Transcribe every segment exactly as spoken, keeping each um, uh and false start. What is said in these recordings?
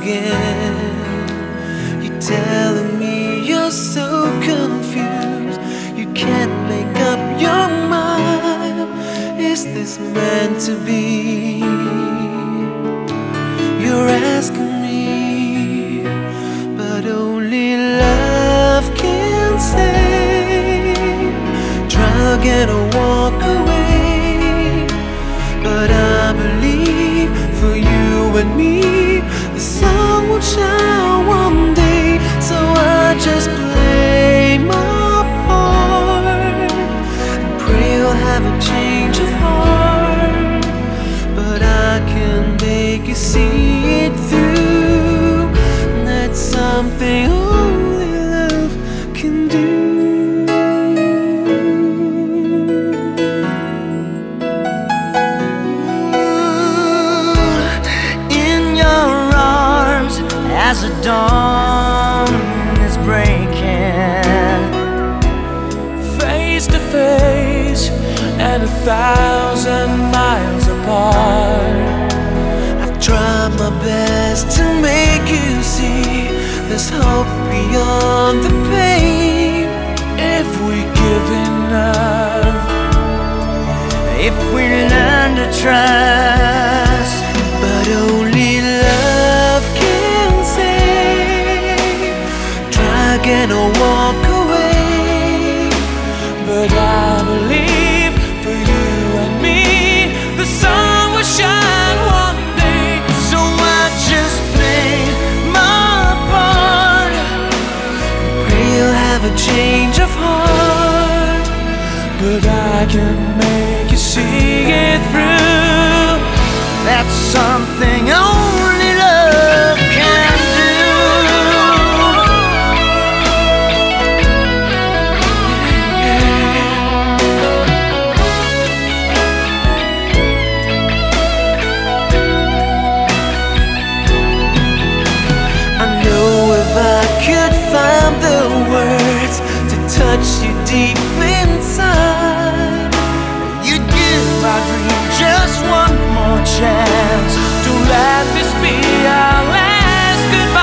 again. You're telling me you're so confused, you can't make up your mind. Is this meant to be? You're asking me, but only love can say. Try again or walk away, but I believe for you and me the sun will shine one day. So I just play my part and pray you'll have a change of heart. But I can make you see it through. That's something only love can do. As the dawn is breaking, face to face and a thousand miles apart, I've tried my best to make you see there's hope beyond the pain. if we give enough, if we learn to trust. But only love can save. Try again or walk away, but I believe for you and me the sun will shine one day. So I just play my part, pray you'll have a change of heart. But I can make you see it through. That's something only love can do. I know if I could find the words to touch you deep inside, You'd give my dream just one more chance. Don't let this be our last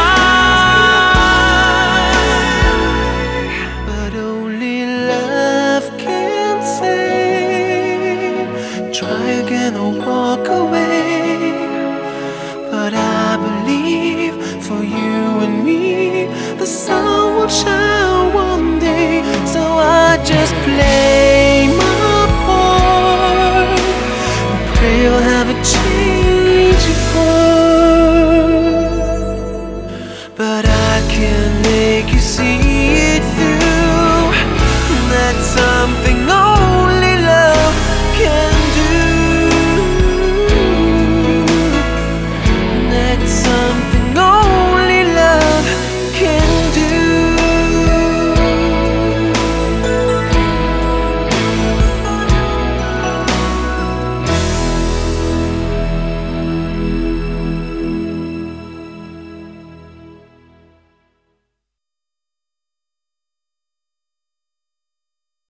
goodbye. but only love can say. Try again or walk away, but I believe for you and me the sun will shine